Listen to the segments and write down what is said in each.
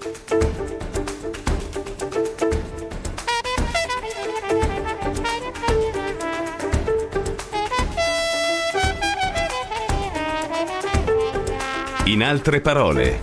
In altre parole.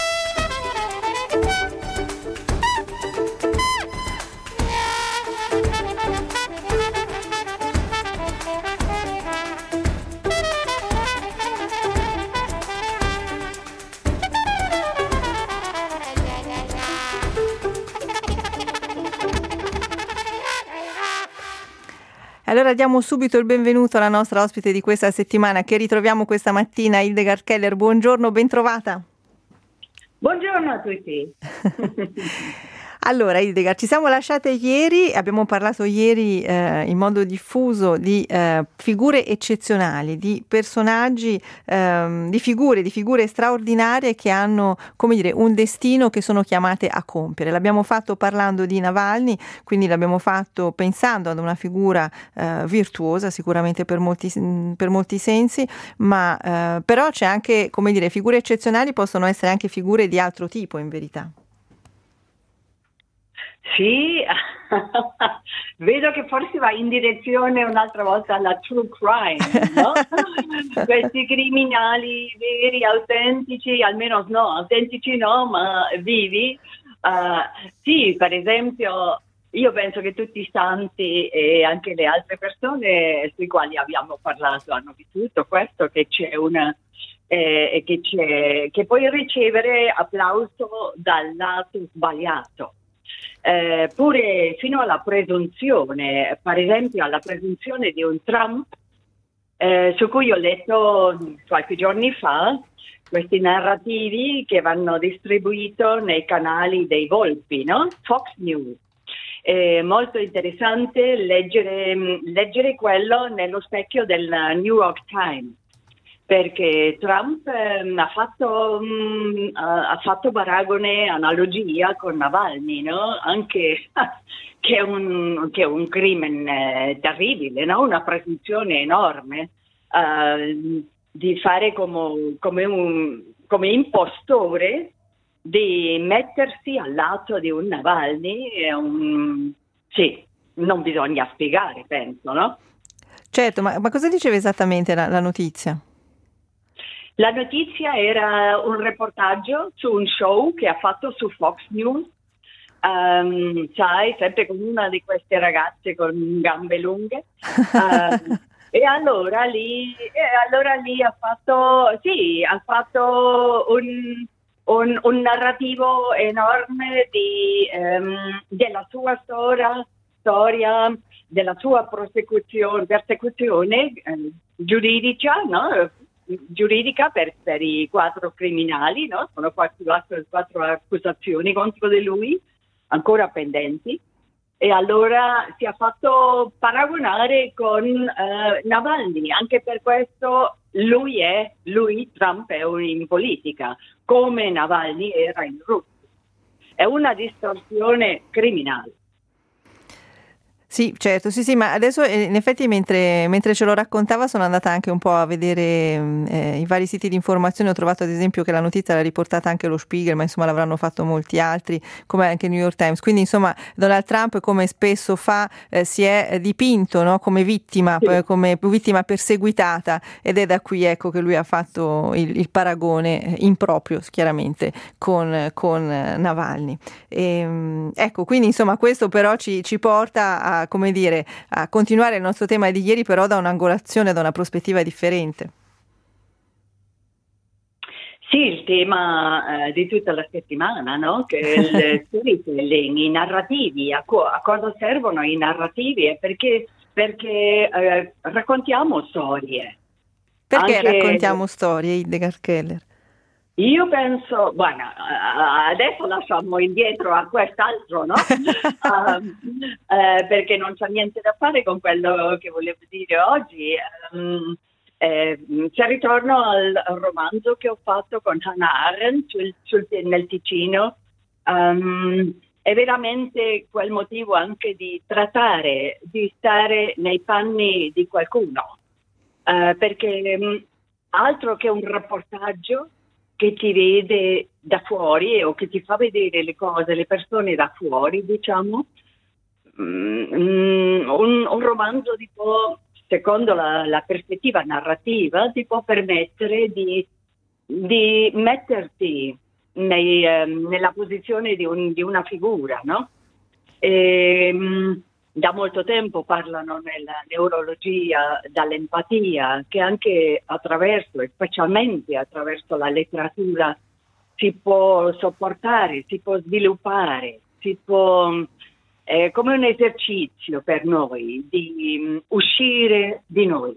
Allora diamo subito il benvenuto alla nostra ospite di questa settimana che ritroviamo questa mattina, Hildegard Keller. Buongiorno, ben trovata. Buongiorno a tutti. Allora Hildegard, ci siamo lasciate ieri, abbiamo parlato ieri in modo diffuso di figure eccezionali, di personaggi, di figure straordinarie che hanno, come dire, un destino che sono chiamate a compiere. L'abbiamo fatto parlando di Navalny, quindi l'abbiamo fatto pensando ad una figura virtuosa sicuramente per molti sensi, ma però c'è anche, come dire, figure eccezionali possono essere anche figure di altro tipo in verità. Sì, vedo che forse va in direzione un'altra volta alla true crime, no? Questi criminali veri, autentici, almeno no, autentici no, ma vivi. Sì, per esempio, io penso che tutti i santi e anche le altre persone sui quali abbiamo parlato hanno vissuto questo, che c'è che puoi ricevere applauso dal lato sbagliato. Pure fino alla presunzione, per esempio alla presunzione di un Trump, su cui ho letto qualche giorni fa questi narrativi che vanno distribuiti nei canali dei volpi, no? Fox News. È molto interessante leggere quello nello specchio del New York Times, perché Trump ha fatto paragone, analogia con Navalny, no? Anche che è un crimine terribile, no? Una presunzione enorme di fare come impostore, di mettersi al lato di un Navalny. Sì, non bisogna spiegare, penso, no? Certo, ma cosa diceva esattamente la notizia? La notizia era un reportaggio su un show che ha fatto su Fox News, sai, sempre con una di queste ragazze con gambe lunghe. E allora lì ha fatto un narrativo enorme della sua storia, della sua persecuzione giuridica, no? Giuridica per i 4 criminali, no? Sono 4 accusazioni contro di lui, ancora pendenti, e allora si è fatto paragonare con Navalny. Anche per questo Trump è in politica, come Navalny era in Russia. È una distorsione criminale. Sì, certo, sì, ma adesso in effetti mentre ce lo raccontava sono andata anche un po' a vedere i vari siti di informazione. Ho trovato ad esempio che la notizia l'ha riportata anche lo Spiegel, ma insomma l'avranno fatto molti altri, come anche il New York Times. Quindi insomma Donald Trump, come spesso fa, si è dipinto, no, come vittima, Sì. come vittima perseguitata, ed è da qui, ecco, che lui ha fatto il paragone improprio, chiaramente, con Navalny. Ecco, quindi insomma questo però ci porta a, come dire, a continuare il nostro tema di ieri, però da un'angolazione, da una prospettiva differente. Sì, il tema di tutta la settimana, no? Che il storytelling, i narrativi, a cosa servono i narrativi? Perché raccontiamo storie. Perché raccontiamo storie, Hildegard Keller? Io penso, bueno, adesso lasciamo indietro a quest'altro, no? Perché non c'è niente da fare con quello che volevo dire oggi. Se ritorno al romanzo che ho fatto con Hannah Arendt nel Ticino, è veramente quel motivo anche di trattare, di stare nei panni di qualcuno, perché altro che un reportaggio, che ti vede da fuori o che ti fa vedere le cose, le persone da fuori, diciamo. Un romanzo secondo la prospettiva narrativa, ti può permettere di metterti nella posizione di una figura, no? Da molto tempo parlano nella neurologia dall'empatia, che anche attraverso, e specialmente attraverso la letteratura, si può sopportare, si può sviluppare, è come un esercizio per noi di uscire di noi.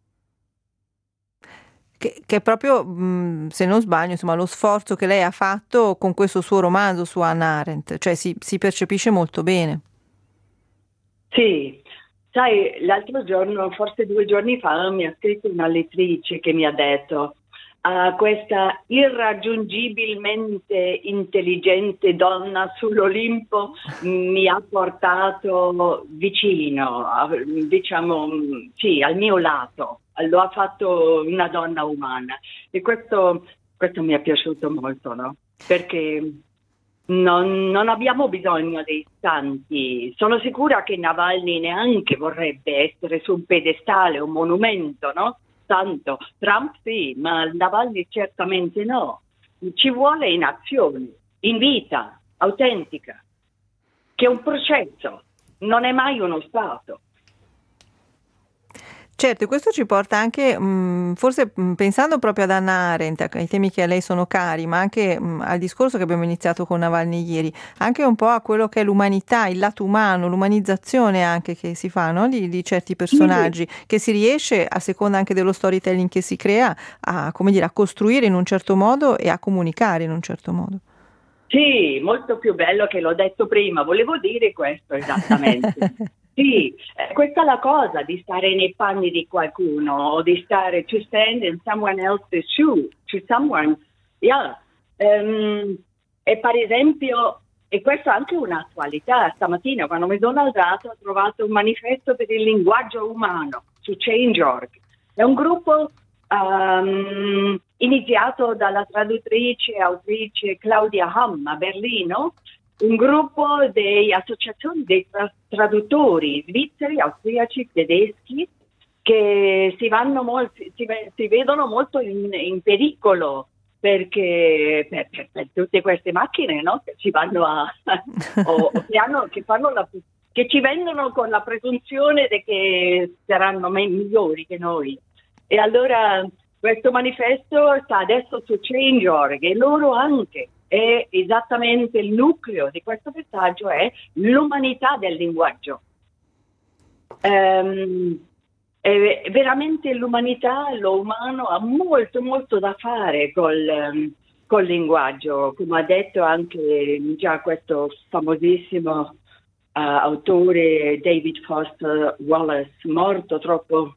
Che è proprio, se non sbaglio, insomma, lo sforzo che lei ha fatto con questo suo romanzo su Hannah Arendt, cioè si percepisce molto bene. Sì, sai, l'altro giorno, forse 2 giorni fa, mi ha scritto una lettrice che mi ha detto: questa irraggiungibilmente intelligente donna sull'Olimpo mi ha portato vicino, diciamo, sì, al mio lato, lo ha fatto una donna umana, e questo mi è piaciuto molto, no? Perché non abbiamo bisogno dei santi. Sono sicura che Navalny neanche vorrebbe essere su un pedestale, un monumento, no? Santo. Trump sì, ma Navalny certamente no. Ci vuole in azione, in vita, autentica, che è un processo, non è mai uno stato. Certo, e questo ci porta anche, forse pensando proprio ad Hannah Arendt, ai temi che a lei sono cari, ma anche al discorso che abbiamo iniziato con Navalny ieri, anche un po' a quello che è l'umanità, il lato umano, l'umanizzazione anche che si fa, no? di certi personaggi, che si riesce, a seconda anche dello storytelling che si crea, a, come dire, a costruire in un certo modo e a comunicare in un certo modo. Sì, molto più bello, che l'ho detto prima, volevo dire questo esattamente. Sì, questa è la cosa di stare nei panni di qualcuno, o di stare, to stand in someone else's shoe, to someone, yeah. E per esempio, e questa è anche un'attualità, stamattina quando mi sono alzato ho trovato un manifesto per il linguaggio umano su Change.org. È un gruppo iniziato dalla traduttrice e autrice Claudia Hamm a Berlino, un gruppo di associazioni dei traduttori svizzeri, austriaci, tedeschi, che si vedono molto in pericolo, perché per tutte queste macchine, no? Che ci vanno che ci vendono con la presunzione di che saranno migliori che noi. E allora questo manifesto sta adesso su Change.org, e loro anche. E esattamente il nucleo di questo messaggio è l'umanità del linguaggio. Veramente l'umanità, lo umano ha molto molto da fare col linguaggio, come ha detto anche già questo famosissimo autore David Foster Wallace, morto troppo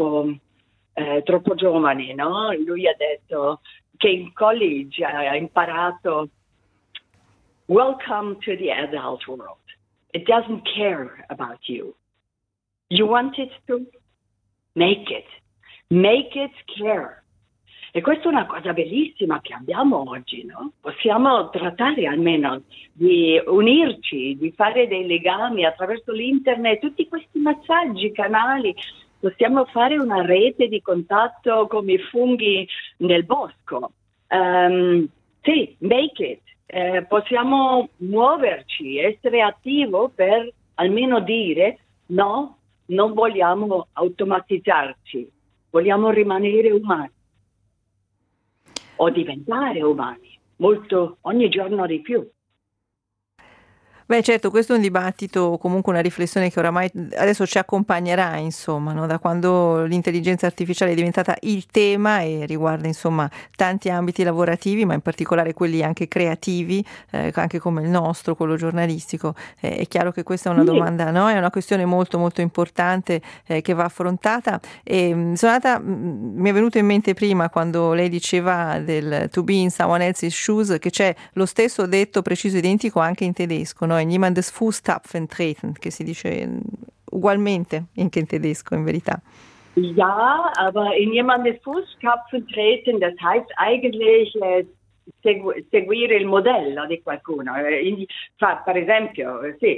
giovane, no? Lui ha detto che in college ha imparato: welcome to the adult world. It doesn't care about you. You want it to? Make it care. E questa è una cosa bellissima che abbiamo oggi, no? Possiamo trattare almeno di unirci, di fare dei legami attraverso l'internet, tutti questi messaggi, canali. Possiamo fare una rete di contatto come i funghi nel bosco. Sì, make it. Possiamo muoverci, essere attivo per almeno dire: no, non vogliamo automatizzarci, vogliamo rimanere umani o diventare umani, ogni giorno di più. Beh, certo, questo è un dibattito, comunque una riflessione che oramai adesso ci accompagnerà, insomma, no? Da quando l'intelligenza artificiale è diventata il tema e riguarda, insomma, tanti ambiti lavorativi, ma in particolare quelli anche creativi, anche come il nostro, quello giornalistico. È chiaro che questa è una domanda, no? È una questione molto molto importante che va affrontata. E mi è venuto in mente prima, quando lei diceva del to be in someone else's shoes, che c'è lo stesso detto preciso identico anche in tedesco, no? In jemandes Fußtapfen treten, che si dice ugualmente anche in tedesco, in verità. Ja, aber in jemandes Fußtapfen treten, das heißt eigentlich seguire il modello di qualcuno. Per esempio, sì.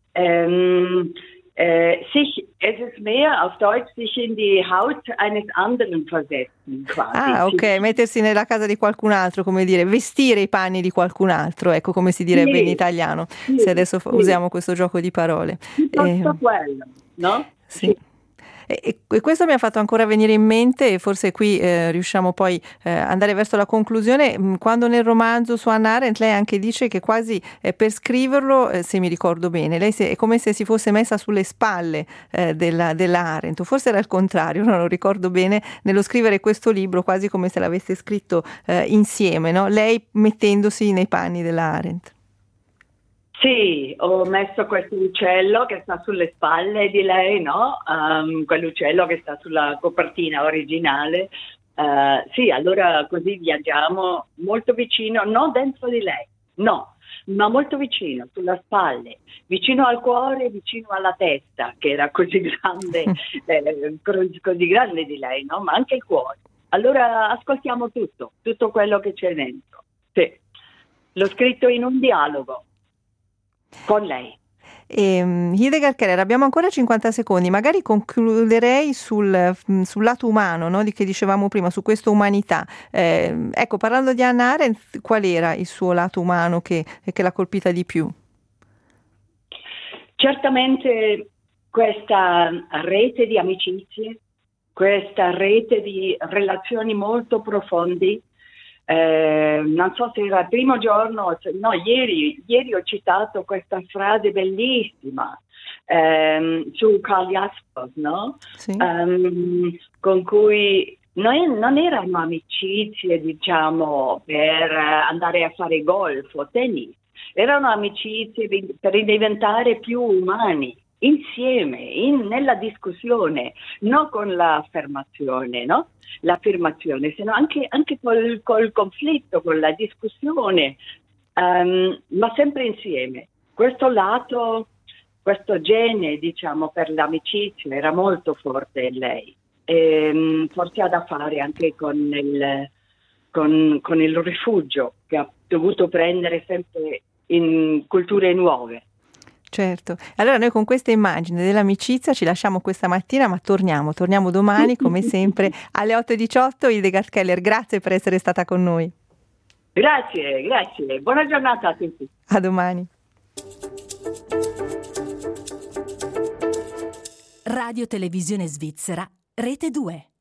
Es ist mehr auf Deutsch sich in die Haut eines anderen versetzen, quasi. Ah, ok, mettersi nella casa di qualcun altro, come dire, vestire i panni di qualcun altro, ecco come si direbbe in italiano, se adesso usiamo questo gioco di parole. Tutto quello, no? Sì. E questo mi ha fatto ancora venire in mente, e forse qui riusciamo poi andare verso la conclusione, quando nel romanzo su Hannah Arendt lei anche dice che quasi per scriverlo, se mi ricordo bene, lei è come se si fosse messa sulle spalle della Arendt, o forse era il contrario, non lo ricordo bene, nello scrivere questo libro, quasi come se l'avesse scritto insieme, no? Lei mettendosi nei panni della Arendt. Sì, ho messo questo uccello che sta sulle spalle di lei, no? Quell'uccello che sta sulla copertina originale. Sì, allora così viaggiamo molto vicino, non dentro di lei, no, ma molto vicino, sulla spalle, vicino al cuore, vicino alla testa, che era così grande, così grande di lei, no? Ma anche il cuore. Allora ascoltiamo tutto quello che c'è dentro. Sì, l'ho scritto in un dialogo con lei. Hildegard Keller, abbiamo ancora 50 secondi, magari concluderei sul lato umano, no? Di che dicevamo prima, su questa umanità. Ecco, parlando di Hannah Arendt, qual era il suo lato umano che l'ha colpita di più? Certamente questa rete di amicizie, questa rete di relazioni molto profondi. Non so se era il primo giorno, no, ieri ho citato questa frase bellissima su Karl Jaspers, no? Sì. Con cui non erano amicizie, diciamo, per andare a fare golf o tennis, erano amicizie per diventare più umani, insieme, nella discussione, non con l'affermazione, no? L'affirmazione, sino anche col conflitto, con la discussione, ma sempre insieme. Questo lato, questo gene, diciamo, per l'amicizia era molto forte in lei. Forse ha da fare anche con il rifugio che ha dovuto prendere sempre in culture nuove. Certo, allora noi con questa immagine dell'amicizia ci lasciamo questa mattina, ma torniamo domani come sempre alle 8:18. Hildegard Keller, grazie per essere stata con noi. Grazie, buona giornata a tutti. A domani. Radio Televisione Svizzera, Rete 2.